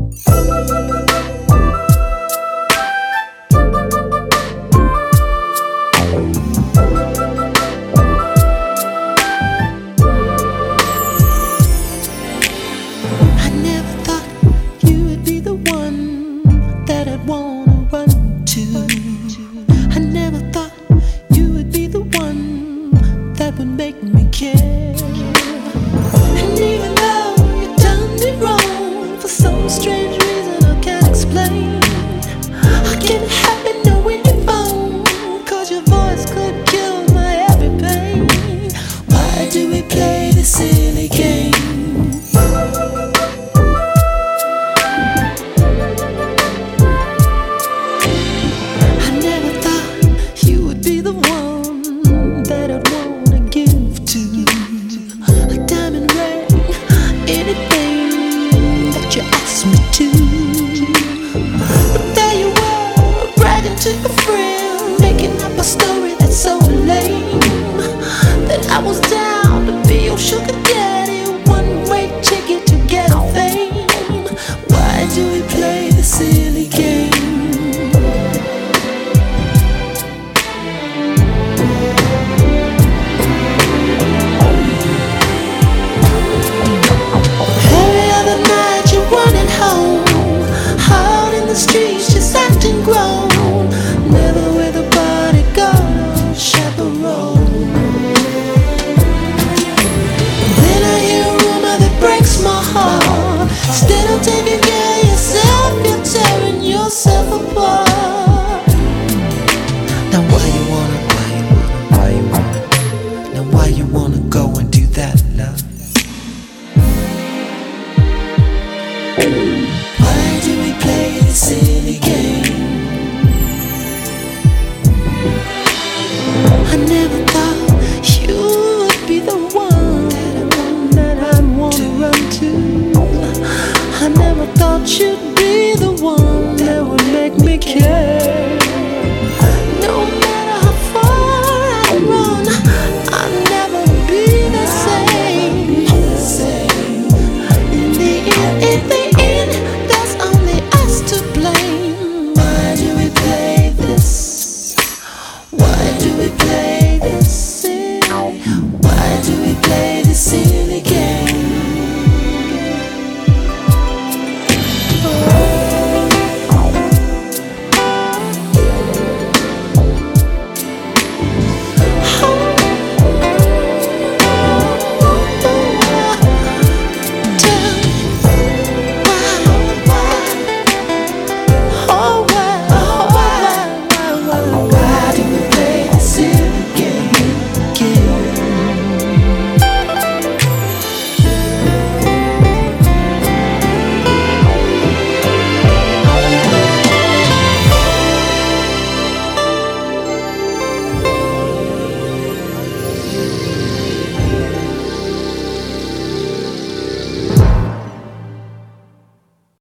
Make me care. And even though you done me wrong for some strange reason I can't explain, I can't help it knowing you're phone, 'cause your voice could kill my every pain. Why do we play this silly game? I never thought you would be the one that I'd want to a diamond ring, anything that you asked me to. But there you were, bragging to a friend, making up a story that's so lame, that I was down to be your sugar daddy, one-way ticket to get fame. Why do we play the silly game? Streets just acting grown, never with a bodyguard or chaperone. Then I hear a rumor that breaks my heart. Instead of taking care of yourself, you're tearing yourself apart. Now why you wanna now why you wanna go and do that, love? Why do we play this silly game? I never thought you would be the one that I'd want to run to. I never thought you'd be the one that would make me care.